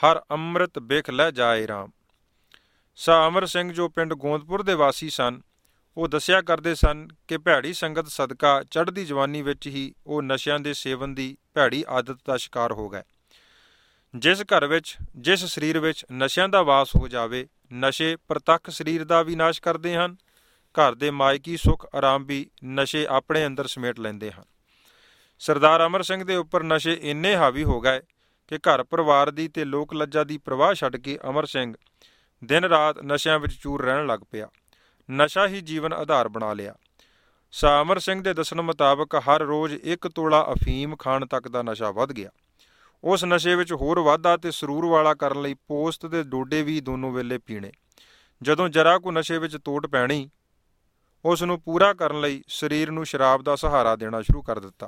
ਹਰ ਅੰਮ੍ਰਿਤ ਬਿਖ ਲੈ ਜਾਏ ਰਾਮ। ਸ਼ਾਹ ਅਮਰ ਸਿੰਘ ਜੋ ਪਿੰਡ ਗੋਂਦਪੁਰ ਦੇ ਵਾਸੀ ਸਨ, ਉਹ ਦੱਸਿਆ ਕਰਦੇ ਸਨ ਕਿ ਭੈੜੀ ਸੰਗਤ ਸਦਕਾ ਚੜ੍ਹਦੀ ਜਵਾਨੀ ਵਿੱਚ ਹੀ ਉਹ ਨਸ਼ਿਆਂ ਦੇ ਸੇਵਨ ਦੀ ਭੈੜੀ ਆਦਤ ਦਾ ਸ਼ਿਕਾਰ ਹੋ ਗਏ। ਜਿਸ ਘਰ ਵਿੱਚ, ਜਿਸ ਸਰੀਰ ਵਿੱਚ ਨਸ਼ਿਆਂ ਦਾ ਵਾਸ ਹੋ ਜਾਵੇ, ਨਸ਼ੇ ਪ੍ਰਤੱਖ ਸਰੀਰ ਦਾ ਵੀ ਨਾਸ਼ ਕਰਦੇ ਹਨ। ਘਰ ਦੇ ਮਾਇਕੀ ਸੁੱਖ ਆਰਾਮ ਵੀ ਨਸ਼ੇ ਆਪਣੇ ਅੰਦਰ ਸਮੇਟ ਲੈਂਦੇ ਹਨ। ਸਰਦਾਰ ਅਮਰ ਸਿੰਘ ਦੇ ਉੱਪਰ ਨਸ਼ੇ ਇੰਨੇ ਹਾਵੀ ਹੋ ਗਏ ਕਿ ਘਰ ਪਰਿਵਾਰ ਦੀ ਤੇ ਲੋਕ ਲੱਜਾ ਦੀ ਪ੍ਰਵਾਹ ਛੱਡ ਕੇ ਅਮਰ ਸਿੰਘ ਦਿਨ ਰਾਤ ਨਸ਼ਿਆਂ ਵਿੱਚ ਚੂਰ ਰਹਿਣ ਲੱਗ ਪਿਆ। ਨਸ਼ਾ ਹੀ ਜੀਵਨ ਆਧਾਰ ਬਣਾ ਲਿਆ। ਸ਼ਾਹ ਅਮਰ ਸਿੰਘ ਦੇ ਦੱਸਣ ਮੁਤਾਬਕ ਹਰ ਰੋਜ਼ 1 ਤੋਲਾ ਅਫੀਮ ਖਾਣ ਤੱਕ ਦਾ ਨਸ਼ਾ ਵੱਧ ਗਿਆ। ਉਸ ਨਸ਼ੇ ਵਿੱਚ ਹੋਰ ਵਾਧਾ ਤੇ ਸਰੂਰ ਵਾਲਾ ਕਰਨ ਲਈ ਪੋਸਤ ਦੇ ਡੋਡੇ ਵੀ ਦੋਨੋਂ ਵੇਲੇ ਪੀਣੇ। ਜਦੋਂ ਜਰਾ ਕੁ ਨਸ਼ੇ ਵਿੱਚ ਤੋਟ ਪੈਣੀ, ਉਸ ਨੂੰ ਪੂਰਾ ਕਰਨ ਲਈ ਸਰੀਰ ਨੂੰ ਸ਼ਰਾਬ ਦਾ ਸਹਾਰਾ ਦੇਣਾ ਸ਼ੁਰੂ ਕਰ ਦਿੱਤਾ।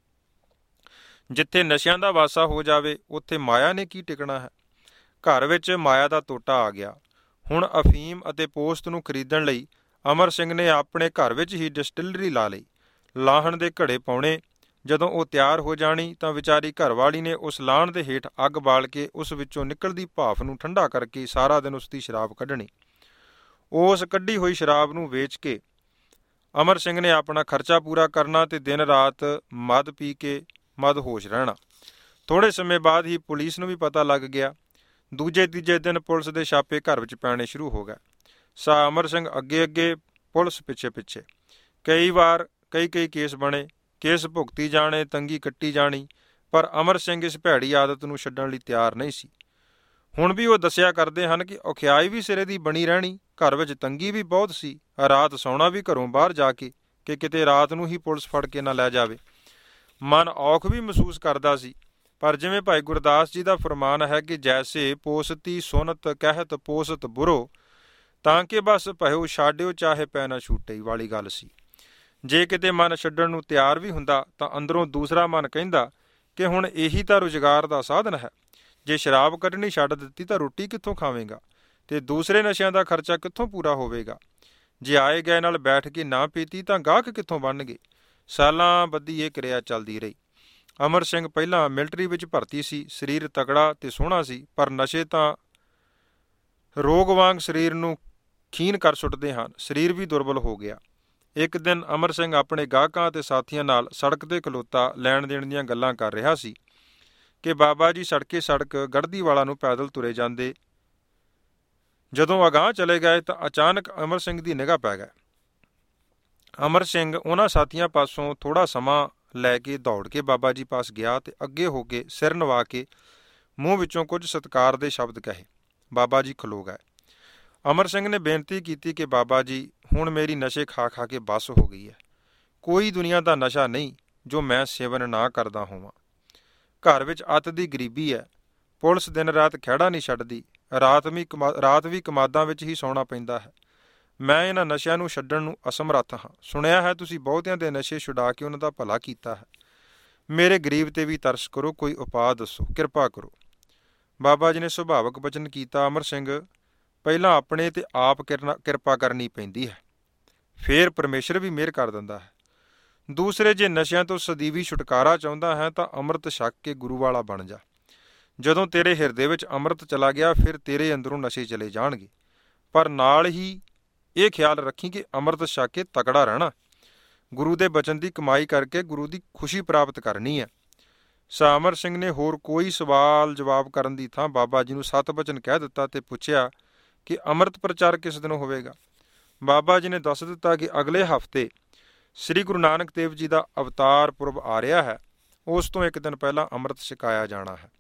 ਜਿੱਥੇ ਨਸ਼ਿਆਂ ਦਾ ਵਾਸਾ ਹੋ ਜਾਵੇ, ਉੱਥੇ ਮਾਇਆ ਨੇ ਕੀ ਟਿਕਣਾ ਹੈ। ਘਰ ਵਿੱਚ ਮਾਇਆ ਦਾ ਤੋਟਾ ਆ ਗਿਆ। ਹੁਣ ਅਫੀਮ ਅਤੇ ਪੋਸਤ ਨੂੰ ਖਰੀਦਣ ਲਈ ਅਮਰ ਸਿੰਘ ਨੇ ਆਪਣੇ ਘਰ ਵਿੱਚ ਹੀ ਡਿਸਟਿਲਰੀ ਲਾ ਲਈ। ਲਾਹਣ ਦੇ ਘੜੇ ਪਾਉਣੇ। ਜਦੋਂ ਉਹ ਤਿਆਰ ਹੋ ਜਾਣੀ ਤਾਂ ਵਿਚਾਰੀ ਘਰਵਾਲੀ ਨੇ ਉਸ ਲਾਹਣ ਦੇ ਹੇਠ ਅੱਗ ਬਾਲ ਕੇ ਉਸ ਵਿੱਚੋਂ ਨਿਕਲਦੀ ਭਾਫ਼ ਨੂੰ ਠੰਡਾ ਕਰਕੇ ਸਾਰਾ ਦਿਨ ਉਸ ਦੀ ਸ਼ਰਾਬ ਕੱਢਣੀ। ਉਸ ਕੱਢੀ ਹੋਈ ਸ਼ਰਾਬ ਨੂੰ ਵੇਚ ਕੇ ਅਮਰ ਸਿੰਘ ਨੇ ਆਪਣਾ ਖਰਚਾ ਪੂਰਾ ਕਰਨਾ ਤੇ ਦਿਨ ਰਾਤ ਮਦ ਪੀ ਕੇ ਮਦਹੋਸ਼ ਰਹਿਣਾ। ਥੋੜ੍ਹੇ ਸਮੇਂ ਬਾਅਦ ਹੀ ਪੁਲਿਸ ਨੂੰ ਵੀ ਪਤਾ ਲੱਗ ਗਿਆ। ਦੂਜੇ ਤੀਜੇ ਦਿਨ ਪੁਲਿਸ ਦੇ ਛਾਪੇ ਘਰ ਵਿੱਚ ਪੈਣੇ ਸ਼ੁਰੂ ਹੋ ਗਏ। ਸ਼ਾਹ ਅਮਰ ਸਿੰਘ ਅੱਗੇ ਅੱਗੇ, ਪੁਲਿਸ ਪਿੱਛੇ ਪਿੱਛੇ। ਕਈ ਵਾਰ ਕਈ ਕੇਸ ਬਣੇ। ਕੇਸ ਭੁਗਤੀ ਜਾਣੇ, ਤੰਗੀ ਕੱਟੀ ਜਾਣੀ, ਪਰ ਅਮਰ ਸਿੰਘ ਇਸ ਭੈੜੀ ਆਦਤ ਨੂੰ ਛੱਡਣ ਲਈ ਤਿਆਰ ਨਹੀਂ ਸੀ। ਹੁਣ ਵੀ ਉਹ ਦੱਸਿਆ ਕਰਦੇ ਹਨ ਕਿ ਔਖਿਆਈ ਵੀ ਸਿਰੇ ਦੀ ਬਣੀ ਰਹਿਣੀ। ਘਰ ਵਿੱਚ ਤੰਗੀ ਵੀ ਬਹੁਤ ਸੀ। ਰਾਤ ਸੌਣਾ ਵੀ ਘਰੋਂ ਬਾਹਰ ਜਾ ਕੇ ਕਿ ਕਿਤੇ ਰਾਤ ਨੂੰ ਹੀ ਪੁਲਿਸ ਫੜ ਕੇ ਨਾ ਲੈ ਜਾਵੇ। ਮਨ ਔਖ ਵੀ ਮਹਿਸੂਸ ਕਰਦਾ ਸੀ, ਪਰ ਜਿਵੇਂ ਭਾਈ ਗੁਰਦਾਸ ਜੀ ਦਾ ਫਰਮਾਨ ਹੈ ਕਿ ਜੈਸੇ ਪੋਸਤੀ ਸੁਨਤ ਕਹਿਤ ਪੋਸਤ ਬੁਰੋ, ਤਾਂ ਕਿ ਬਸ ਭਇਓ ਛਾਡਿਓ ਚਾਹੇ ਪੈ ਨਾ ਛੂਟੇ ਵਾਲੀ ਗੱਲ ਸੀ। ਜੇ ਕਿਤੇ ਮਨ ਛੱਡਣ ਨੂੰ ਤਿਆਰ ਵੀ ਹੁੰਦਾ ਤਾਂ ਅੰਦਰੋਂ ਦੂਸਰਾ ਮਨ ਕਹਿੰਦਾ ਕਿ ਹੁਣ ਇਹੀ ਤਾਂ ਰੁਜ਼ਗਾਰ ਦਾ ਸਾਧਨ ਹੈ। ਜੇ ਸ਼ਰਾਬ ਕੱਢਣੀ ਛੱਡ ਦਿੱਤੀ ਤਾਂ ਰੋਟੀ ਕਿੱਥੋਂ ਖਾਵੇਂਗਾ ਤੇ ਦੂਸਰੇ ਨਸ਼ਿਆਂ ਦਾ ਖਰਚਾ ਕਿੱਥੋਂ ਪੂਰਾ ਹੋਵੇਗਾ। ਜੇ ਆਏ ਗਏ ਨਾਲ ਬੈਠ ਕੇ ਨਾ ਪੀਤੀ ਤਾਂ ਗਾਹਕ ਕਿੱਥੋਂ ਬਣਨਗੇ। ਸਾਲਾਂ ਬੱਧੀ ਇਹ ਕਿਰਿਆ ਚੱਲਦੀ ਰਹੀ। ਅਮਰ ਸਿੰਘ ਪਹਿਲਾਂ ਮਿਲਟਰੀ ਵਿੱਚ ਭਰਤੀ ਸੀ। ਸਰੀਰ ਤਕੜਾ ਤੇ ਸੋਹਣਾ ਸੀ, ਪਰ ਨਸ਼ੇ ਤਾਂ ਰੋਗ ਵਾਂਗ ਸਰੀਰ ਨੂੰ ਖੀਨ ਕਰ ਸੁੱਟਦੇ ਹਨ। ਸਰੀਰ ਵੀ ਦੁਰਬਲ ਹੋ ਗਿਆ। ਇੱਕ ਦਿਨ ਅਮਰ ਸਿੰਘ ਆਪਣੇ ਗਾਹਕਾਂ ਅਤੇ ਸਾਥੀਆਂ ਨਾਲ ਸੜਕ 'ਤੇ ਖਲੋਤਾ ਲੈਣ ਦੇਣ ਦੀਆਂ ਗੱਲਾਂ ਕਰ ਰਿਹਾ ਸੀ ਕਿ ਬਾਬਾ ਜੀ ਸੜਕੇ ਸੜਕ ਗੜ੍ਹਦੀ ਵਾਲਾ ਨੂੰ ਪੈਦਲ ਤੁਰੇ ਜਾਂਦੇ। ਜਦੋਂ ਅਗਾਂਹ ਚਲੇ ਗਏ ਤਾਂ ਅਚਾਨਕ ਅਮਰ ਸਿੰਘ ਦੀ ਨਿਗਾਹ ਪੈ ਗਈ। ਅਮਰ ਸਿੰਘ ਉਹਨਾਂ ਸਾਥੀਆਂ ਪਾਸੋਂ ਥੋੜ੍ਹਾ ਸਮਾਂ ਲੈ ਕੇ ਦੌੜ ਕੇ ਬਾਬਾ ਜੀ ਪਾਸ ਗਿਆ ਤੇ ਅੱਗੇ ਹੋ ਕੇ ਸਿਰ ਨਵਾ ਕੇ ਮੂੰਹ ਵਿੱਚੋਂ ਕੁਝ ਸਤਿਕਾਰ ਦੇ ਸ਼ਬਦ ਕਹੇ। ਬਾਬਾ ਜੀ ਖਲੋ ਗਏ। ਅਮਰ ਸਿੰਘ ਨੇ ਬੇਨਤੀ ਕੀਤੀ ਕਿ ਬਾਬਾ ਜੀ, ਹੁਣ ਮੇਰੀ ਨਸ਼ੇ ਖਾ ਖਾ ਕੇ ਬੱਸ ਹੋ ਗਈ ਹੈ। ਕੋਈ ਦੁਨੀਆ ਦਾ ਨਸ਼ਾ ਨਹੀਂ ਜੋ ਮੈਂ ਸੇਵਨ ਨਾ ਕਰਦਾ ਹੋਵਾਂ। ਘਰ ਵਿੱਚ ਅੱਤ ਦੀ ਗਰੀਬੀ ਹੈ। ਪੁਲਿਸ ਦਿਨ ਰਾਤ ਖਹਿੜਾ ਨਹੀਂ ਛੱਡਦੀ। ਰਾਤ ਵੀ ਕਮਾਦਾਂ ਵਿੱਚ ਹੀ ਸੌਣਾ ਪੈਂਦਾ ਹੈ। ਮੈਂ ਇਹਨਾਂ ਨਸ਼ਿਆਂ ਨੂੰ ਛੱਡਣ ਨੂੰ ਅਸਮਰੱਥ ਹਾਂ। ਸੁਣਿਆ ਹੈ ਤੁਸੀਂ ਬਹੁਤਿਆਂ ਦੇ ਨਸ਼ੇ ਛੁਡਾ ਕੇ ਉਹਨਾਂ ਦਾ ਭਲਾ ਕੀਤਾ ਹੈ। ਮੇਰੇ ਗਰੀਬ 'ਤੇ ਵੀ ਤਰਸ ਕਰੋ, ਕੋਈ ਉਪਾਅ ਦੱਸੋ, ਕਿਰਪਾ ਕਰੋ। ਬਾਬਾ ਜੀ ਨੇ ਸੁਭਾਵਕ ਬਚਨ ਕੀਤਾ, ਅਮਰ ਸਿੰਘ, ਪਹਿਲਾਂ ਆਪਣੇ 'ਤੇ ਆਪ ਕਿਰਪਾ ਕਰਨੀ ਪੈਂਦੀ ਹੈ, ਫੇਰ ਪਰਮੇਸ਼ਰ ਵੀ ਮਿਹਰ ਕਰ ਦਿੰਦਾ ਹੈ। ਦੂਸਰੇ, ਜੇ ਨਸ਼ਿਆਂ ਤੋਂ ਸਦੀਵੀ ਛੁਟਕਾਰਾ ਚਾਹੁੰਦਾ ਹੈ ਤਾਂ ਅੰਮ੍ਰਿਤ ਛਕ ਕੇ ਗੁਰੂ ਵਾਲਾ ਬਣ ਜਾ। ਜਦੋਂ ਤੇਰੇ ਹਿਰਦੇ ਵਿੱਚ ਅੰਮ੍ਰਿਤ ਚਲਾ ਗਿਆ, ਫਿਰ ਤੇਰੇ ਅੰਦਰੋਂ ਨਸ਼ੇ ਚਲੇ ਜਾਣਗੇ। ਪਰ ਨਾਲ ਹੀ ਇਹ ਖਿਆਲ ਰੱਖੀ ਕਿ ਅੰਮ੍ਰਿਤ ਛਕ ਕੇ ਤਕੜਾ ਰਹਿਣਾ, ਗੁਰੂ ਦੇ ਬਚਨ ਦੀ ਕਮਾਈ ਕਰਕੇ ਗੁਰੂ ਦੀ ਖੁਸ਼ੀ ਪ੍ਰਾਪਤ ਕਰਨੀ ਹੈ। ਸ਼ਾਹ ਅਮਰ ਸਿੰਘ ਨੇ ਹੋਰ ਕੋਈ ਸਵਾਲ ਜਵਾਬ ਕਰਨ ਦੀ ਥਾਂ ਬਾਬਾ ਜੀ ਨੂੰ 7 ਬਚਨ ਕਹਿ ਦਿੱਤਾ ਤੇ ਪੁੱਛਿਆ ਕਿ ਅੰਮ੍ਰਿਤ ਪ੍ਰਚਾਰ ਕਿਸ ਦਿਨ ਹੋਵੇਗਾ। ਬਾਬਾ ਜੀ ਨੇ ਦੱਸ ਦਿੱਤਾ ਕਿ ਅਗਲੇ ਹਫ਼ਤੇ ਸ੍ਰੀ ਗੁਰੂ ਨਾਨਕ ਦੇਵ ਜੀ ਦਾ ਅਵਤਾਰ ਪੁਰਬ ਆ ਰਿਹਾ ਹੈ। ਉਸ ਤੋਂ 1 ਦਿਨ ਪਹਿਲਾਂ ਅੰਮ੍ਰਿਤ ਛਕਾਇਆ ਜਾਣਾ ਹੈ।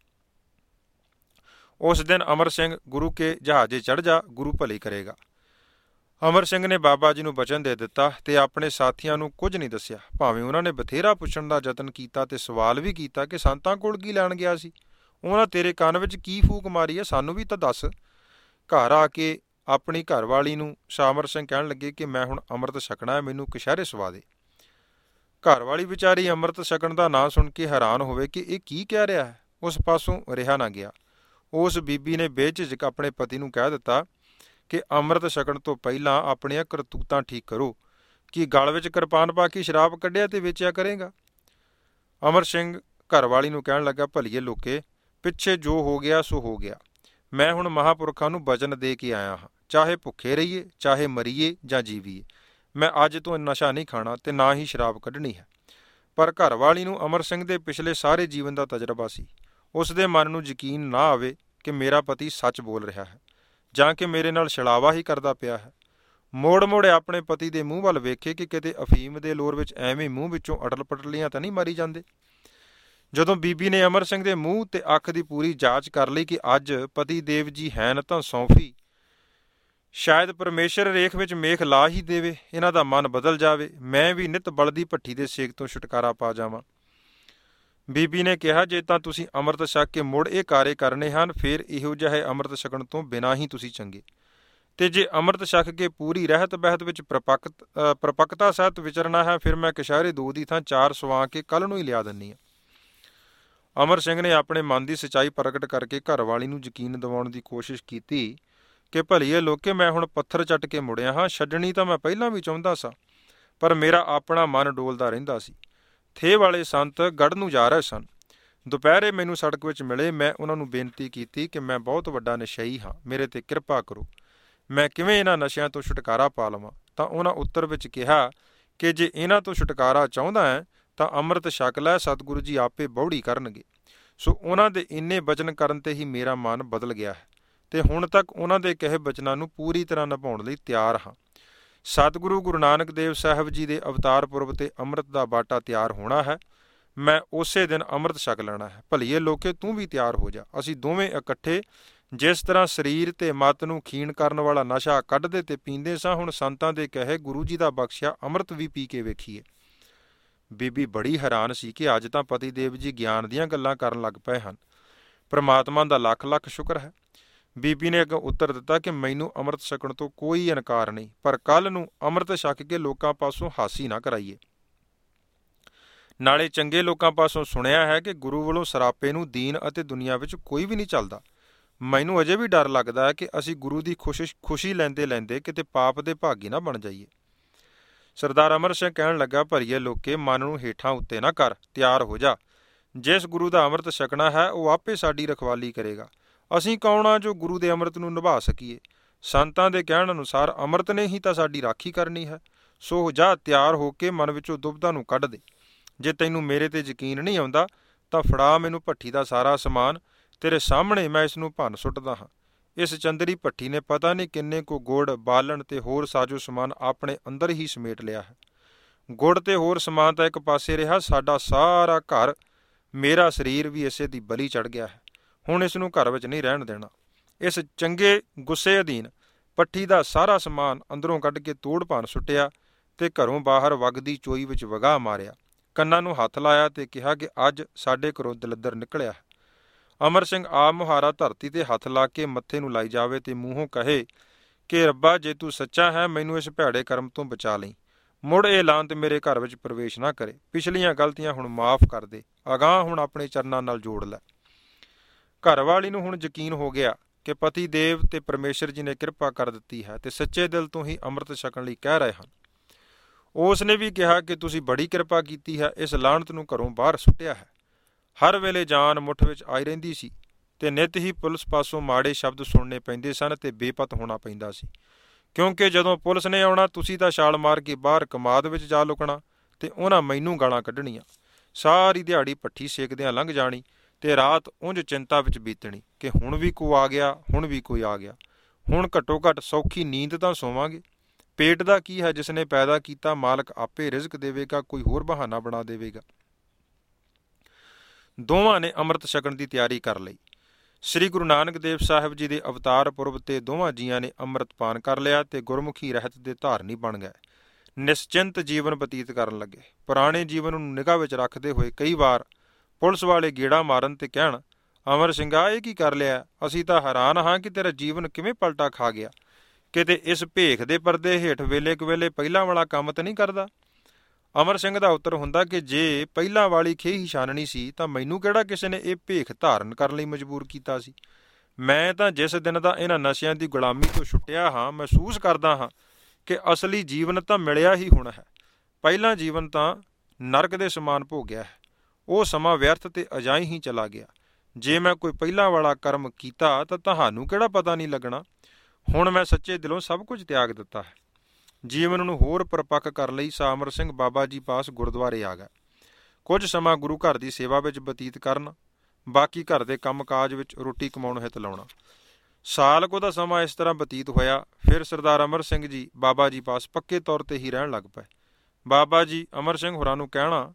ਉਸ ਦਿਨ ਅਮਰ ਸਿੰਘ ਗੁਰੂ ਕੇ ਜਹਾਜ਼ੇ ਚੜ੍ਹ ਜਾ, ਗੁਰੂ ਭਲੀ ਕਰੇਗਾ। ਅਮਰ ਸਿੰਘ ਨੇ ਬਾਬਾ ਜੀ ਨੂੰ ਬਚਨ ਦੇ ਦਿੱਤਾ ਤੇ ਆਪਣੇ ਸਾਥੀਆਂ ਨੂੰ ਕੁਝ ਨਹੀਂ ਦੱਸਿਆ। ਭਾਵੇਂ ਉਹਨਾਂ ਨੇ ਬਥੇਰਾ ਪੁੱਛਣ ਦਾ ਯਤਨ ਕੀਤਾ ਤੇ ਸਵਾਲ ਵੀ ਕੀਤਾ ਕਿ ਸੰਤਾਂ ਕੋਲ ਕੀ ਲੈਣ ਗਿਆ ਸੀ, ਉਹਨਾਂ ਤੇਰੇ ਕੰਨ ਵਿੱਚ ਕੀ ਫੂਕ ਮਾਰੀ ਹੈ, ਸਾਨੂੰ ਵੀ ਤਾਂ ਦੱਸ। ਘਰ ਆ ਕੇ ਆਪਣੀ ਘਰਵਾਲੀ ਨੂੰ ਸ਼ਾਹ ਅਮਰ ਸਿੰਘ ਕਹਿਣ ਲੱਗੇ ਕਿ ਮੈਂ ਹੁਣ ਅੰਮ੍ਰਿਤ ਛਕਣਾ ਹੈ, ਮੈਨੂੰ ਕਛਹਿਰੇ ਸਵਾ ਦੇ। ਘਰਵਾਲੀ ਵਿਚਾਰੀ ਅੰਮ੍ਰਿਤ ਛਕਣ ਦਾ ਨਾਂ ਸੁਣ ਕੇ ਹੈਰਾਨ ਹੋਵੇ ਕਿ ਇਹ ਕੀ ਕਹਿ ਰਿਹਾ ਹੈ, ਉਸ ਪਾਸੋਂ ਰਿਹਾ ਨਾ ਗਿਆ। ਉਸ ਬੀਬੀ ਨੇ ਬੇਝਿਜਕ ਆਪਣੇ ਪਤੀ ਨੂੰ ਕਹਿ ਦਿੱਤਾ ਕਿ ਅੰਮ੍ਰਿਤ ਛਕਣ ਤੋਂ ਪਹਿਲਾਂ ਆਪਣੀਆਂ ਕਰਤੂਤਾਂ ਠੀਕ ਕਰੋ। ਕਿ ਗਲ ਵਿੱਚ ਕਿਰਪਾਨ ਪਾ ਕੇ ਸ਼ਰਾਬ ਕੱਢਿਆ ਤੇ ਵੇਚਿਆ ਕਰੇਗਾ। ਅਮਰ ਸਿੰਘ ਘਰਵਾਲੀ ਨੂੰ ਕਹਿਣ ਲੱਗਾ, ਭਲੀਏ ਲੋਕੇ, ਪਿੱਛੇ ਜੋ ਹੋ ਗਿਆ ਸੋ ਹੋ ਗਿਆ। ਮੈਂ ਹੁਣ ਮਹਾਂਪੁਰਖਾਂ ਨੂੰ ਵਚਨ ਦੇ ਕੇ ਆਇਆ ਹਾਂ, ਚਾਹੇ ਭੁੱਖੇ ਰਹੀਏ, ਚਾਹੇ ਮਰੀਏ ਜਾਂ ਜੀਵੀਏ, ਮੈਂ ਅੱਜ ਤੋਂ ਨਸ਼ਾ ਨਹੀਂ ਖਾਣਾ ਤੇ ਨਾ ਹੀ ਸ਼ਰਾਬ ਕੱਢਣੀ ਹੈ। ਪਰ ਘਰਵਾਲੀ ਨੂੰ ਅਮਰ ਸਿੰਘ ਦੇ ਪਿਛਲੇ ਸਾਰੇ ਜੀਵਨ ਦਾ ਤਜਰਬਾ ਸੀ। ਉਸ ਦੇ ਮਨ ਨੂੰ ਯਕੀਨ ਨਾ ਆਵੇ ਕਿ ਮੇਰਾ ਪਤੀ ਸੱਚ ਬੋਲ ਰਿਹਾ ਹੈ ਜਾਂ ਕਿ ਮੇਰੇ ਨਾਲ ਛਲਾਵਾ ਹੀ ਕਰਦਾ ਪਿਆ ਹੈ। ਮੋੜ ਮੋੜ ਆਪਣੇ ਪਤੀ ਦੇ ਮੂੰਹ ਵੱਲ ਵੇਖੇ ਕਿ ਕਿਤੇ ਅਫੀਮ ਦੇ ਲੋਰ ਵਿੱਚ ਐਵੇਂ ਮੂੰਹ ਵਿੱਚੋਂ ਅਟਲ ਪਟਲੀਆਂ ਤਾਂ ਨਹੀਂ ਮਾਰੀ ਜਾਂਦੇ। ਜਦੋਂ ਬੀਬੀ ਨੇ ਅਮਰ ਸਿੰਘ ਦੇ ਮੂੰਹ ਤੇ ਅੱਖ ਦੀ ਪੂਰੀ ਜਾਂਚ ਕਰ ਲਈ ਕਿ ਅੱਜ ਪਤੀ ਦੇਵ ਜੀ ਹੈਨ ਤਾਂ ਸੌਂਫੀ, ਸ਼ਾਇਦ ਪਰਮੇਸ਼ਰ ਰੇਖ ਵਿੱਚ ਮੇਖ ਲਾ ਹੀ ਦੇਵੇ, ਇਹਨਾਂ ਦਾ ਮਨ ਬਦਲ ਜਾਵੇ, ਮੈਂ ਵੀ ਨਿੱਤ ਬਲਦੀ ਭੱਠੀ ਦੇ ਸੇਕ ਤੋਂ ਛੁਟਕਾਰਾ ਪਾ ਜਾਵਾਂ। ਬੀਬੀ ਨੇ ਕਿਹਾ, ਜੇ ਤਾਂ ਤੁਸੀਂ ਅੰਮ੍ਰਿਤ ਛਕ ਕੇ ਮੁੜ ਇਹ ਕਾਰੇ ਕਰਨੇ ਹਨ, ਫਿਰ ਇਹੋ ਜਿਹੇ ਅੰਮ੍ਰਿਤ ਛਕਣ ਤੋਂ ਬਿਨਾਂ ਹੀ ਤੁਸੀਂ ਚੰਗੇ, ਤੇ ਜੇ ਅੰਮ੍ਰਿਤ ਛਕ ਕੇ ਪੂਰੀ ਰਹਿਤ ਬਹਿਤ ਵਿੱਚ ਪ੍ਰਪੱਕਤਾ ਸਹਿਤ ਵਿਚਰਨਾ ਹੈ, ਫਿਰ ਮੈਂ ਕਛਹਿਰੇ 2 ਦੀ ਥਾਂ 4 ਸਵਾ ਕੇ ਕੱਲ੍ਹ ਨੂੰ ਹੀ ਲਿਆ ਦਿੰਨੀ ਹਾਂ। ਅਮਰ ਸਿੰਘ ਨੇ ਆਪਣੇ ਮਨ ਦੀ ਸੱਚਾਈ ਪ੍ਰਗਟ ਕਰਕੇ ਘਰਵਾਲੀ ਨੂੰ ਯਕੀਨ ਦਿਵਾਉਣ ਦੀ ਕੋਸ਼ਿਸ਼ ਕੀਤੀ ਕਿ ਭਲੀਏ ਲੋਕੇ, ਮੈਂ ਹੁਣ ਪੱਥਰ ਚੱਟ ਕੇ ਮੁੜਿਆ ਹਾਂ। ਛੱਡਣੀ ਤਾਂ ਮੈਂ ਪਹਿਲਾਂ ਵੀ ਚਾਹੁੰਦਾ ਸਾਂ, ਪਰ ਮੇਰਾ ਆਪਣਾ ਮਨ ਡੋਲਦਾ ਰਹਿੰਦਾ ਸੀ। ਥੇ ਵਾਲੇ ਸੰਤ ਗੜ੍ਹ ਨੂੰ ਜਾ ਰਹੇ ਸਨ। ਦੁਪਹਿਰੇ ਮੈਨੂੰ ਸੜਕ ਵਿੱਚ ਮਿਲੇ। ਮੈਂ ਉਹਨਾਂ ਨੂੰ ਬੇਨਤੀ ਕੀਤੀ ਕਿ ਮੈਂ ਬਹੁਤ ਵੱਡਾ ਨਸ਼ਈ ਹਾਂ, ਮੇਰੇ 'ਤੇ ਕਿਰਪਾ ਕਰੋ, ਮੈਂ ਕਿਵੇਂ ਇਹਨਾਂ ਨਸ਼ਿਆਂ ਤੋਂ ਛੁਟਕਾਰਾ ਪਾ ਲਵਾਂ। ਤਾਂ ਉਹਨਾਂ ਉੱਤਰ ਵਿੱਚ ਕਿਹਾ ਕਿ ਜੇ ਇਹਨਾਂ ਤੋਂ ਛੁਟਕਾਰਾ ਚਾਹੁੰਦਾ ਹੈ ਤਾਂ ਅੰਮ੍ਰਿਤ ਛਕ ਲੈ, ਸਤਿਗੁਰੂ ਜੀ ਆਪੇ ਬੌੜੀ ਕਰਨਗੇ। ਸੋ ਉਹਨਾਂ ਦੇ ਇੰਨੇ ਬਚਨ ਕਰਨ 'ਤੇ ਹੀ ਮੇਰਾ ਮਨ ਬਦਲ ਗਿਆ ਹੈ ਤੇ ਹੁਣ ਤੱਕ ਉਹਨਾਂ ਦੇ ਕਹੇ ਬਚਨਾਂ ਨੂੰ ਪੂਰੀ ਤਰ੍ਹਾਂ ਨਿਭਾਉਣ ਲਈ ਤਿਆਰ ਹਾਂ। ਸਤਿਗੁਰੂ ਗੁਰੂ ਨਾਨਕ ਦੇਵ ਸਾਹਿਬ ਜੀ ਦੇ ਅਵਤਾਰ ਪੁਰਬ 'ਤੇ ਅੰਮ੍ਰਿਤ ਦਾ ਬਾਟਾ ਤਿਆਰ ਹੋਣਾ ਹੈ। ਮੈਂ ਉਸੇ ਦਿਨ ਅੰਮ੍ਰਿਤ ਛਕ ਲੈਣਾ ਹੈ। ਭਲੀਏ ਲੋਕੇ, ਤੂੰ ਵੀ ਤਿਆਰ ਹੋ ਜਾ। ਅਸੀਂ ਦੋਵੇਂ ਇਕੱਠੇ ਜਿਸ ਤਰ੍ਹਾਂ ਸਰੀਰ ਤੇ ਮੱਤ ਨੂੰ ਖੀਣ ਕਰਨ ਵਾਲਾ ਨਸ਼ਾ ਕੱਢਦੇ ਤੇ ਪੀਂਦੇ ਸਾਂ, ਹੁਣ ਸੰਤਾਂ ਦੇ ਕਹੇ ਗੁਰੂ ਜੀ ਦਾ ਬਖਸ਼ਿਆ ਅੰਮ੍ਰਿਤ ਵੀ ਪੀ ਕੇ ਵੇਖੀਏ। ਬੀਬੀ ਬੜੀ ਹੈਰਾਨ ਸੀ ਕਿ ਅੱਜ ਤਾਂ ਪਤੀ ਦੇਵ ਜੀ ਗਿਆਨ ਦੀਆਂ ਗੱਲਾਂ ਕਰਨ ਲੱਗ ਪਏ ਹਨ। ਪਰਮਾਤਮਾ ਦਾ ਲੱਖ ਲੱਖ ਸ਼ੁਕਰ ਹੈ। ਬੀਬੀ ਨੇ ਅੱਗੋਂ ਉੱਤਰ ਦਿੱਤਾ ਕਿ ਮੈਨੂੰ ਅੰਮ੍ਰਿਤ ਛਕਣ ਤੋਂ ਕੋਈ ਇਨਕਾਰ ਨਹੀਂ, ਪਰ ਕੱਲ੍ਹ ਨੂੰ ਅੰਮ੍ਰਿਤ ਛਕ ਕੇ ਲੋਕਾਂ ਪਾਸੋਂ ਹਾਸੀ ਨਾ ਕਰਾਈਏ। ਨਾਲੇ ਚੰਗੇ ਲੋਕਾਂ ਪਾਸੋਂ ਸੁਣਿਆ ਹੈ ਕਿ ਗੁਰੂ ਵੱਲੋਂ ਸਰਾਪੇ ਨੂੰ ਦੀਨ ਅਤੇ ਦੁਨੀਆ ਵਿੱਚ ਕੋਈ ਵੀ ਨਹੀਂ ਚੱਲਦਾ। ਮੈਨੂੰ ਅਜੇ ਵੀ ਡਰ ਲੱਗਦਾ ਹੈ ਕਿ ਅਸੀਂ ਗੁਰੂ ਦੀ ਖੁਸ਼ੀ ਲੈਂਦੇ ਲੈਂਦੇ ਕਿਤੇ ਪਾਪ ਦੇ ਭਾਗੀ ਨਾ ਬਣ ਜਾਈਏ। ਸਰਦਾਰ ਅਮਰ ਸਿੰਘ ਕਹਿਣ ਲੱਗਾ, ਭਰੀਏ ਲੋਕੇ, ਮਨ ਨੂੰ ਹੇਠਾਂ ਉੱਤੇ ਨਾ ਕਰ, ਤਿਆਰ ਹੋ ਜਾ। ਜਿਸ ਗੁਰੂ ਦਾ ਅੰਮ੍ਰਿਤ ਛਕਣਾ ਹੈ ਉਹ ਆਪੇ ਸਾਡੀ ਰਖਵਾਲੀ ਕਰੇਗਾ। ਅਸੀਂ ਕੌਣ ਹਾਂ ਜੋ ਗੁਰੂ ਦੇ ਅੰਮ੍ਰਿਤ ਨੂੰ ਨਿਭਾ ਸਕੀਏ। ਸੰਤਾਂ ਦੇ ਕਹਿਣ ਅਨੁਸਾਰ ਅੰਮ੍ਰਿਤ ਨੇ ਹੀ ਤਾਂ ਸਾਡੀ ਰਾਖੀ ਕਰਨੀ ਹੈ। ਸੋ ਜਾ, ਤਿਆਰ ਹੋ ਕੇ ਮਨ ਵਿੱਚੋਂ ਦੁਬਿਧਾ ਨੂੰ ਕੱਢ ਦੇ। ਜੇ ਤੈਨੂੰ ਮੇਰੇ 'ਤੇ ਯਕੀਨ ਨਹੀਂ ਆਉਂਦਾ ਤਾਂ ਫੜਾ ਮੈਨੂੰ ਭੱਠੀ ਦਾ ਸਾਰਾ ਸਮਾਨ, ਤੇਰੇ ਸਾਹਮਣੇ ਮੈਂ ਇਸ ਨੂੰ ਭੰਨ ਸੁੱਟਦਾ ਹਾਂ। ਇਸ ਚੰਦਰੀ ਭੱਠੀ ਨੇ ਪਤਾ ਨਹੀਂ ਕਿੰਨੇ ਕੁ ਗੁੜ, ਬਾਲਣ ਤੇ ਹੋਰ ਸਾਜੋ ਸਮਾਨ ਆਪਣੇ ਅੰਦਰ ਹੀ ਸਮੇਟ ਲਿਆ ਹੈ। ਗੁੜ ਤੇ ਹੋਰ ਸਮਾਨ ਤਾਂ ਇੱਕ ਪਾਸੇ ਰਿਹਾ, ਸਾਡਾ ਸਾਰਾ ਘਰ, ਮੇਰਾ ਸਰੀਰ ਵੀ ਇਸੇ ਦੀ ਬਲੀ ਚੜ੍ਹ ਗਿਆ ਹੈ। ਹੁਣ ਇਸ ਨੂੰ ਘਰ ਵਿੱਚ ਨਹੀਂ ਰਹਿਣ ਦੇਣਾ। ਇਸ ਚੰਗੇ ਗੁੱਸੇ ਅਧੀਨ ਭੱਠੀ ਦਾ ਸਾਰਾ ਸਮਾਨ ਅੰਦਰੋਂ ਕੱਢ ਕੇ ਤੋੜ ਭੰਨ ਸੁੱਟਿਆ ਤੇ ਘਰੋਂ ਬਾਹਰ ਵਗਦੀ ਚੋਈ ਵਿੱਚ ਵਗਾਹ ਮਾਰਿਆ। ਕੰਨਾਂ ਨੂੰ ਹੱਥ ਲਾਇਆ ਤੇ ਕਿਹਾ ਕਿ ਅੱਜ ਸਾਡੇ ਘਰੋਂ ਦਲਿੱਦਰ ਨਿਕਲਿਆ ਹੈ। ਅਮਰ ਸਿੰਘ ਆਪ ਮੁਹਾਰਾ ਧਰਤੀ 'ਤੇ ਹੱਥ ਲਾ ਕੇ ਮੱਥੇ ਨੂੰ ਲਾਈ ਜਾਵੇ ਤੇ ਮੂੰਹੋਂ ਕਹੇ ਕਿ ਰੱਬਾ, ਜੇ ਤੂੰ ਸੱਚਾ ਹੈ ਮੈਨੂੰ ਇਸ ਭੈੜੇ ਕਰਮ ਤੋਂ ਬਚਾ ਲਈ। ਮੁੜ ਇਹ ਲਾਂਤ ਮੇਰੇ ਘਰ ਵਿੱਚ ਪ੍ਰਵੇਸ਼ ਨਾ ਕਰੇ। ਪਿਛਲੀਆਂ ਗਲਤੀਆਂ ਹੁਣ ਮਾਫ਼ ਕਰ ਦੇ। ਅਗਾਂਹ ਹੁਣ ਆਪਣੇ ਚਰਨਾਂ ਨਾਲ ਜੋੜ ਲੈ। ਘਰਵਾਲੀ ਨੂੰ ਹੁਣ ਯਕੀਨ ਹੋ ਗਿਆ ਕਿ ਪਤੀ ਦੇਵ ਤੇ ਪਰਮੇਸ਼ਰ ਜੀ ਨੇ ਕਿਰਪਾ ਕਰ ਦਿੱਤੀ ਹੈ ਤੇ ਸੱਚੇ ਦਿਲ ਤੋਂ ਹੀ ਅੰਮ੍ਰਿਤ ਛਕਣ ਲਈ ਕਹਿ ਰਹੇ ਹਨ। ਉਸ ਨੇ ਵੀ ਕਿਹਾ ਕਿ ਤੁਸੀਂ ਬੜੀ ਕਿਰਪਾ ਕੀਤੀ ਹੈ, ਇਸ ਲਾਹਨਤ ਨੂੰ ਘਰੋਂ ਬਾਹਰ ਸੁੱਟਿਆ ਹੈ। ਹਰ ਵੇਲੇ ਜਾਨ ਮੁੱਠ ਵਿੱਚ ਆਈ ਰਹਿੰਦੀ ਸੀ ਤੇ ਨਿੱਤ ਹੀ ਪੁਲਿਸ ਪਾਸੋਂ ਮਾੜੇ ਸ਼ਬਦ ਸੁਣਨੇ ਪੈਂਦੇ ਸਨ ਤੇ ਬੇਪਤ ਹੋਣਾ ਪੈਂਦਾ ਸੀ, ਕਿਉਂਕਿ ਜਦੋਂ ਪੁਲਿਸ ਨੇ ਆਉਣਾ ਤੁਸੀਂ ਤਾਂ ਛਾਲ ਮਾਰ ਕੇ ਬਾਹਰ ਕਮਾਦ ਵਿੱਚ ਜਾ ਲੁਕਣਾ ਤੇ ਉਹਨਾਂ ਮੈਨੂੰ ਗਾਲਾਂ ਕੱਢਣੀਆਂ। ਸਾਰੀ ਦਿਹਾੜੀ ਭੱਠੀ ਸੇਕਦਿਆਂ ਲੰਘ ਜਾਣੀ ਤੇ ਰਾਤ ਉਂਝ ਚਿੰਤਾ ਵਿੱਚ ਬੀਤਣੀ ਕਿ ਹੁਣ ਵੀ ਕੋਈ ਆ ਗਿਆ, ਹੁਣ ਵੀ ਕੋਈ ਆ ਗਿਆ। ਹੁਣ ਘੱਟੋ ਘੱਟ ਸੌਖੀ ਨੀਂਦ ਤਾਂ ਸੋਵਾਂਗੇ। ਪੇਟ ਦਾ ਕੀ ਹੈ, ਜਿਸ ਨੇ ਪੈਦਾ ਕੀਤਾ ਮਾਲਕ ਆਪੇ ਰਿਜ਼ਕ ਦੇਵੇਗਾ, ਕੋਈ ਹੋਰ ਬਹਾਨਾ ਬਣਾ ਦੇਵੇਗਾ। ਦੋਵਾਂ ਨੇ ਅੰਮ੍ਰਿਤ ਛਕਣ ਦੀ ਤਿਆਰੀ ਕਰ ਲਈ। ਸ੍ਰੀ ਗੁਰੂ ਨਾਨਕ ਦੇਵ ਸਾਹਿਬ ਜੀ ਦੇ ਅਵਤਾਰ ਪੁਰਬ 'ਤੇ ਦੋਵਾਂ ਜੀਆਂ ਨੇ ਅੰਮ੍ਰਿਤ ਪਾਨ ਕਰ ਲਿਆ ਤੇ ਗੁਰਮੁਖੀ ਰਹਿਤ ਦੇ ਧਾਰਨੀ ਬਣ ਗਏ। ਨਿਸ਼ਚਿੰਤ ਜੀਵਨ ਬਤੀਤ ਕਰਨ ਲੱਗੇ। ਪੁਰਾਣੇ ਜੀਵਨ ਨੂੰ ਨਿਗਾਹ ਵਿੱਚ ਰੱਖਦੇ ਹੋਏ ਕਈ ਵਾਰ ਪੁਲਿਸ ਵਾਲੇ ਗੇੜਾ ਮਾਰਨ ਤੇ ਕਹਿਣ, ਅਮਰ ਸਿੰਘਾ, ਇਹ ਕੀ ਕਰ ਲਿਆ? ਅਸੀਂ ਤਾਂ ਹੈਰਾਨ ਹਾਂ ਕਿ ਤੇਰਾ ਜੀਵਨ ਕਿਵੇਂ ਪਲਟਾ ਖਾ ਗਿਆ। ਕਿਤੇ ਇਸ ਭੇਖ ਦੇ ਪਰਦੇ ਹੇਠ ਵੇਲੇ ਕੁ ਵੇਲੇ ਪਹਿਲਾਂ ਵਾਲਾ ਕੰਮ ਤਾਂ ਨਹੀਂ ਕਰਦਾ। ਅਮਰ ਸਿੰਘ ਦਾ ਉੱਤਰ ਹੁੰਦਾ ਕਿ ਜੇ ਪਹਿਲਾਂ ਵਾਲੀ ਖੇਹ ਹੀ ਛਾਨਣੀ ਸੀ ਤਾਂ ਮੈਨੂੰ ਕਿਹੜਾ ਕਿਸੇ ਨੇ ਇਹ ਭੇਖ ਧਾਰਨ ਕਰਨ ਲਈ ਮਜਬੂਰ ਕੀਤਾ ਸੀ। ਮੈਂ ਤਾਂ ਜਿਸ ਦਿਨ ਦਾ ਇਹਨਾਂ ਨਸ਼ਿਆਂ ਦੀ ਗੁਲਾਮੀ ਤੋਂ ਛੁੱਟਿਆ ਹਾਂ, ਮਹਿਸੂਸ ਕਰਦਾ ਹਾਂ ਕਿ ਅਸਲੀ ਜੀਵਨ ਤਾਂ ਮਿਲਿਆ ਹੀ ਹੁਣ ਹੈ। ਪਹਿਲਾਂ ਜੀਵਨ ਤਾਂ ਨਰਕ ਦੇ ਸਮਾਨ ਭੋਗਿਆ ਹੈ। ਉਹ ਸਮਾਂ ਵਿਅਰਥ ਤੇ ਅਜਾਈਂ ਹੀ ਚਲਾ ਗਿਆ। ਜੇ ਮੈਂ ਕੋਈ ਪਹਿਲਾਂ ਵਾਲਾ ਕਰਮ ਕੀਤਾ ਤਾਂ ਤੁਹਾਨੂੰ ਕਿਹੜਾ ਪਤਾ ਨਹੀਂ ਲੱਗਣਾ। ਹੁਣ ਮੈਂ ਸੱਚੇ ਦਿਲੋਂ ਸਭ ਕੁਝ ਤਿਆਗ ਦਿੱਤਾ ਹੈ। ਜੀਵਨ ਨੂੰ ਹੋਰ ਪਰਪੱਕ ਕਰਨ ਲਈ ਸਾਮਰ ਸਿੰਘ ਬਾਬਾ ਜੀ ਪਾਸ ਗੁਰਦੁਆਰੇ ਆ ਗਿਆ। ਕੁਝ ਸਮਾਂ ਗੁਰੂ ਘਰ ਦੀ ਸੇਵਾ ਵਿੱਚ ਬਤੀਤ ਕਰਨ, ਬਾਕੀ ਘਰ ਦੇ ਕੰਮ ਕਾਜ ਵਿੱਚ ਰੋਟੀ ਕਮਾਉਣ ਹਿੱਤ ਲਾਉਣਾ। ਸਾਲ ਕੁ ਦਾ ਸਮਾਂ ਇਸ ਤਰ੍ਹਾਂ ਬਤੀਤ ਹੋਇਆ। ਫਿਰ ਸਰਦਾਰ ਅਮਰ ਸਿੰਘ ਜੀ ਬਾਬਾ ਜੀ ਪਾਸ ਪੱਕੇ ਤੌਰ 'ਤੇ ਹੀ ਰਹਿਣ ਲੱਗ ਪਏ। ਬਾਬਾ ਜੀ ਅਮਰ ਸਿੰਘ ਹੋਰਾਂ ਨੂੰ ਕਹਿਣਾ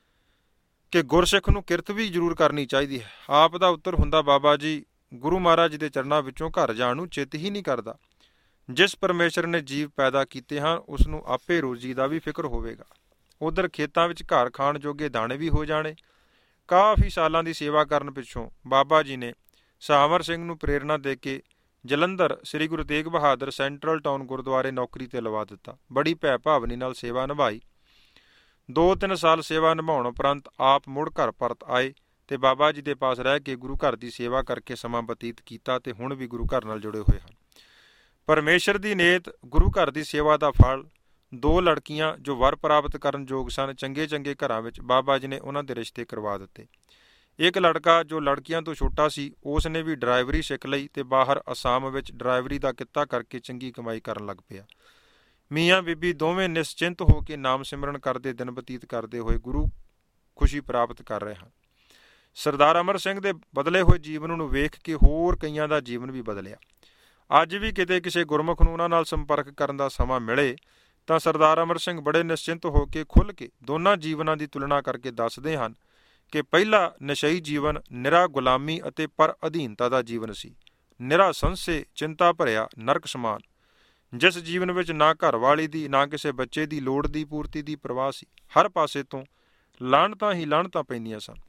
ਕਿ ਗੁਰਸਿੱਖ ਨੂੰ ਕਿਰਤ ਵੀ ਜ਼ਰੂਰ ਕਰਨੀ ਚਾਹੀਦੀ ਹੈ। ਆਪ ਦਾ ਉੱਤਰ ਹੁੰਦਾ, ਬਾਬਾ ਜੀ, ਗੁਰੂ ਮਹਾਰਾਜ ਦੇ ਚਰਨਾਂ ਵਿੱਚੋਂ ਘਰ ਜਾਣ ਨੂੰ ਚਿੱਤ ਹੀ ਨਹੀਂ ਕਰਦਾ। ਜਿਸ ਪਰਮੇਸ਼ਰ ਨੇ ਜੀਵ ਪੈਦਾ ਕੀਤੇ ਹਨ ਉਸ ਨੂੰ ਆਪੇ ਰੋਜ਼ੀ ਦਾ ਵੀ ਫਿਕਰ ਹੋਵੇਗਾ। ਉਧਰ ਖੇਤਾਂ ਵਿੱਚ ਘਰ ਖਾਣ ਜੋਗੇ ਦਾਣੇ ਵੀ ਹੋ ਜਾਣੇ। ਕਾਫੀ ਸਾਲਾਂ ਦੀ ਸੇਵਾ ਕਰਨ ਪਿੱਛੋਂ ਬਾਬਾ ਜੀ ਨੇ ਸਾਮਰ ਸਿੰਘ ਨੂੰ ਪ੍ਰੇਰਨਾ ਦੇ ਕੇ ਜਲੰਧਰ ਸ੍ਰੀ ਗੁਰੂ ਤੇਗ ਬਹਾਦਰ ਸੈਂਟਰਲ ਟਾਊਨ ਗੁਰਦੁਆਰੇ ਨੌਕਰੀ 'ਤੇ ਲਵਾ ਦਿੱਤਾ। ਬੜੀ ਭੈ ਭਾਵਨੀ ਨਾਲ ਸੇਵਾ ਨਿਭਾਈ। 2-3 ਸਾਲ ਸੇਵਾ ਨਿਭਾਉਣ ਉਪਰੰਤ ਆਪ ਮੁੜ ਘਰ ਪਰਤ ਆਏ ਤੇ ਬਾਬਾ ਜੀ ਦੇ ਪਾਸ ਰਹਿ ਕੇ ਗੁਰੂ ਘਰ ਦੀ ਸੇਵਾ ਕਰਕੇ ਸਮਾਂ ਬਤੀਤ ਕੀਤਾ ਤੇ ਹੁਣ ਵੀ ਗੁਰੂ ਘਰ ਨਾਲ ਜੁੜੇ ਹੋਏ ਹਨ। ਪਰਮੇਸ਼ਰ ਦੀ ਨੇਤ ਗੁਰੂ ਘਰ ਦੀ ਸੇਵਾ ਦਾ ਫਲ 2 ਲੜਕੀਆਂ ਜੋ ਵਰ ਪ੍ਰਾਪਤ ਕਰਨ ਯੋਗ ਸਨ, ਚੰਗੇ ਚੰਗੇ ਘਰਾਂ ਵਿੱਚ ਬਾਬਾ ਜੀ ਨੇ ਉਹਨਾਂ ਦੇ ਰਿਸ਼ਤੇ ਕਰਵਾ ਦਿੱਤੇ। ਇੱਕ ਲੜਕਾ ਜੋ ਲੜਕੀਆਂ ਤੋਂ ਛੋਟਾ ਸੀ, ਉਸ ਨੇ ਵੀ ਡਰਾਈਵਰੀ ਸਿੱਖ ਲਈ ਤੇ ਬਾਹਰ ਅਸਾਮ ਵਿੱਚ ਡਰਾਈਵਰੀ ਦਾ ਕਿੱਤਾ ਕਰਕੇ ਚੰਗੀ ਕਮਾਈ ਕਰਨ ਲੱਗ ਪਿਆ। ਮੀਆਂ ਬੀਬੀ ਦੋਵੇਂ ਨਿਸ਼ਚਿੰਤ ਹੋ ਕੇ ਨਾਮ ਸਿਮਰਨ ਕਰਦੇ ਦਿਨ ਬਤੀਤ ਕਰਦੇ ਹੋਏ ਗੁਰੂ ਖੁਸ਼ੀ ਪ੍ਰਾਪਤ ਕਰ ਰਹੇ ਹਨ। ਸਰਦਾਰ ਅਮਰ ਸਿੰਘ ਦੇ ਬਦਲੇ ਹੋਏ ਜੀਵਨ ਨੂੰ ਵੇਖ ਕੇ ਹੋਰ ਕਈਆਂ ਦਾ ਜੀਵਨ ਵੀ ਬਦਲਿਆ। ਅੱਜ ਵੀ ਕਿਤੇ ਕਿਸੇ ਗੁਰਮੁਖ ਨੂੰ ਉਹਨਾਂ ਨਾਲ ਸੰਪਰਕ ਕਰਨ ਦਾ ਸਮਾਂ ਮਿਲੇ ਤਾਂ ਸਰਦਾਰ ਅਮਰ ਸਿੰਘ ਬੜੇ ਨਿਸ਼ਚਿੰਤ ਹੋ ਕੇ ਖੁੱਲ੍ਹ ਕੇ ਦੋਨਾਂ ਜੀਵਨਾਂ ਦੀ ਤੁਲਨਾ ਕਰਕੇ ਦੱਸਦੇ ਹਨ ਕਿ ਪਹਿਲਾ ਨਸ਼ਈ ਜੀਵਨ ਨਿਰਾ ਗੁਲਾਮੀ ਅਤੇ ਪਰ ਅਧੀਨਤਾ ਦਾ ਜੀਵਨ ਸੀ, ਨਿਰਾ ਸੰਸੇ ਚਿੰਤਾ ਭਰਿਆ ਨਰਕ ਸਮਾਨ, ਜਿਸ ਜੀਵਨ ਵਿੱਚ ਨਾ ਘਰਵਾਲੀ ਦੀ ਨਾ ਕਿਸੇ ਬੱਚੇ ਦੀ ਲੋੜ ਦੀ ਪੂਰਤੀ ਦੀ ਪਰਵਾਹ ਸੀ। ਹਰ ਪਾਸੇ ਤੋਂ ਲਾਹਣਤਾਂ ਹੀ ਲਾਹਣਤਾਂ ਪੈਂਦੀਆਂ ਸਨ।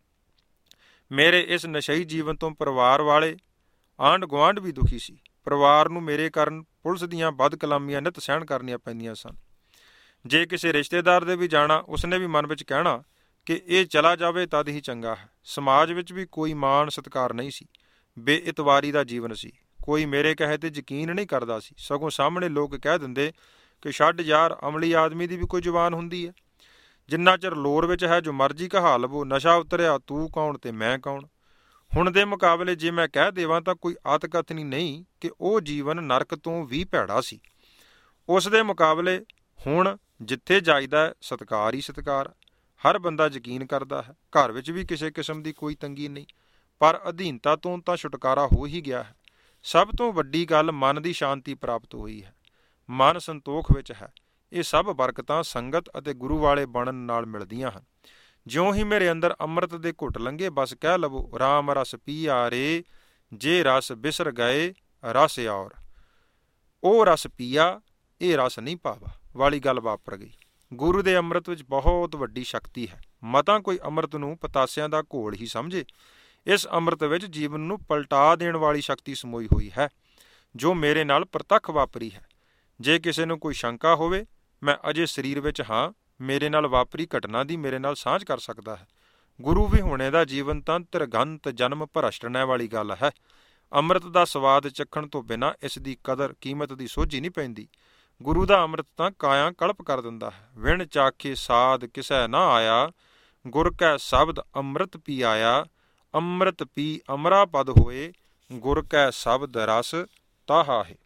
ਮੇਰੇ ਇਸ ਨਸ਼ਈ ਜੀਵਨ ਤੋਂ ਪਰਿਵਾਰ ਵਾਲੇ ਆਂਢ ਗੁਆਂਢ ਵੀ ਦੁਖੀ ਸੀ। ਪਰਿਵਾਰ ਨੂੰ ਮੇਰੇ ਕਾਰਨ ਪੁਲਿਸ ਦੀਆਂ ਬਦਕਲਾਮੀਆਂ ਨਿੱਤ ਸਹਿਣ ਕਰਨੀਆਂ ਪੈਂਦੀਆਂ ਸਨ। ਜੇ ਕਿਸੇ ਰਿਸ਼ਤੇਦਾਰ ਦੇ ਵੀ ਜਾਣਾ, ਉਸਨੇ ਵੀ ਮਨ ਵਿੱਚ ਕਹਿਣਾ ਕਿ ਇਹ ਚਲਾ ਜਾਵੇ ਤਦ ਹੀ ਚੰਗਾ ਹੈ। ਸਮਾਜ ਵਿੱਚ ਵੀ ਕੋਈ ਮਾਣ ਸਤਿਕਾਰ ਨਹੀਂ ਸੀ। ਬੇਇਤਵਾਰੀ ਦਾ ਜੀਵਨ ਸੀ। ਕੋਈ ਮੇਰੇ ਕਹੇ 'ਤੇ ਯਕੀਨ ਨਹੀਂ ਕਰਦਾ ਸੀ, ਸਗੋਂ ਸਾਹਮਣੇ ਲੋਕ ਕਹਿ ਦਿੰਦੇ ਕਿ ਛੱਡ ਯਾਰ, ਅਮਲੀ ਆਦਮੀ ਦੀ ਵੀ ਕੋਈ ਜ਼ੁਬਾਨ ਹੁੰਦੀ ਹੈ। ਜਿੰਨਾ ਚਿਰ ਲੋਰ ਵਿੱਚ ਹੈ ਜੋ ਮਰਜ਼ੀ ਕਹਾ ਲਵੋ, ਨਸ਼ਾ ਉਤਰਿਆ ਤੂੰ ਕੌਣ ਤੇ ਮੈਂ ਕੌਣ। ਹੁਣ ਦੇ ਮੁਕਾਬਲੇ ਜੇ ਮੈਂ ਕਹਿ ਦੇਵਾਂ ਤਾਂ ਕੋਈ ਆਤਕਥਨੀ ਨਹੀਂ ਕਿ ਉਹ ਜੀਵਨ ਨਰਕ ਤੋਂ ਵੀ ਭੈੜਾ ਸੀ। ਉਸ ਦੇ ਮੁਕਾਬਲੇ ਹੁਣ ਜਿੱਥੇ ਜਾਈਦਾ ਸਤਿਕਾਰ ਹੀ ਸਤਿਕਾਰ। ਹਰ ਬੰਦਾ ਯਕੀਨ ਕਰਦਾ ਹੈ। ਘਰ ਵਿੱਚ ਵੀ ਕਿਸੇ ਕਿਸਮ ਦੀ ਕੋਈ ਤੰਗੀ ਨਹੀਂ, ਪਰ ਅਧੀਨਤਾ ਤੋਂ ਤਾਂ ਛੁਟਕਾਰਾ ਹੋ ਹੀ ਗਿਆ ਹੈ। ਸਭ ਤੋਂ ਵੱਡੀ ਗੱਲ ਮਨ ਦੀ ਸ਼ਾਂਤੀ ਪ੍ਰਾਪਤ ਹੋਈ ਹੈ। ਮਨ ਸੰਤੋਖ ਵਿੱਚ ਹੈ। ਇਹ ਸਭ ਬਰਕਤਾਂ ਸੰਗਤ ਅਤੇ ਗੁਰੂ ਵਾਲੇ ਬਣਨ ਨਾਲ ਮਿਲਦੀਆਂ ਹਨ। ਜਿਉਂ ਹੀ ਮੇਰੇ ਅੰਦਰ ਅੰਮ੍ਰਿਤ ਦੇ ਘੁੱਟ ਲੰਘੇ, ਬਸ ਕਹਿ ਲਵੋ ਰਾਮ ਰਸ ਪੀਆ ਰੇ, ਜੇ ਰਸ ਬਿਸਰ ਗਏ ਰਸ ਔਰ। ਉਹ ਰਸ ਪੀਆ, ਇਹ ਰਸ ਨਹੀਂ ਪਾਵਾ ਵਾਲੀ ਗੱਲ ਵਾਪਰ ਗਈ। ਗੁਰੂ ਦੇ ਅੰਮ੍ਰਿਤ ਵਿੱਚ ਬਹੁਤ ਵੱਡੀ ਸ਼ਕਤੀ ਹੈ। ਮਤਾਂ ਕੋਈ ਅੰਮ੍ਰਿਤ ਨੂੰ ਪਤਾਸਿਆਂ ਦਾ ਘੋਲ ਹੀ ਸਮਝੇ। ਇਸ ਅੰਮ੍ਰਿਤ ਵਿੱਚ ਜੀਵਨ ਨੂੰ ਪਲਟਾ ਦੇਣ ਵਾਲੀ ਸ਼ਕਤੀ ਸਮੋਈ ਹੋਈ ਹੈ, ਜੋ ਮੇਰੇ ਨਾਲ ਪ੍ਰਤੱਖ ਵਾਪਰੀ ਹੈ। ਜੇ ਕਿਸੇ ਨੂੰ ਕੋਈ ਸ਼ੰਕਾ ਹੋਵੇ, ਮੈਂ ਅਜੇ ਸਰੀਰ ਵਿੱਚ ਹਾਂ, ਮੇਰੇ ਨਾਲ ਵਾਪਰੀ ਘਟਨਾ ਦੀ ਮੇਰੇ ਨਾਲ ਸਾਂਝ ਕਰ ਸਕਦਾ ਹੈ। ਗੁਰੂ ਵਿਹੂਣੇ ਦਾ ਜੀਵਨ ਤਾਂ ਤਿਰਗੰਤ ਜਨਮ ਭ੍ਰਸ਼ਟਣਾ ਵਾਲੀ ਗੱਲ ਹੈ। ਅੰਮ੍ਰਿਤ ਦਾ ਸਵਾਦ ਚੱਖਣ ਤੋਂ ਬਿਨਾਂ ਇਸ ਦੀ ਕਦਰ ਕੀਮਤ ਦੀ ਸੋਝੀ ਨਹੀਂ ਪੈਂਦੀ। ਗੁਰੂ ਦਾ ਅੰਮ੍ਰਿਤ ਤਾਂ ਕਾਇਆ ਕਲਪ ਕਰ ਦਿੰਦਾ ਹੈ। ਵਿਣ ਚਾਖੇ ਸਾਧ ਕਿਸੈ ਨਾ ਆਇਆ, ਗੁਰ ਕੈ ਸ਼ਬਦ ਅੰਮ੍ਰਿਤ ਪੀ ਆਇਆ। ਅੰਮ੍ਰਿਤ ਪੀ ਅਮਰਾ ਪਦ ਹੋਏ, ਗੁਰ ਕੈ ਸ਼ਬਦ ਰਸ ਤਾਹਾ ਹੈ।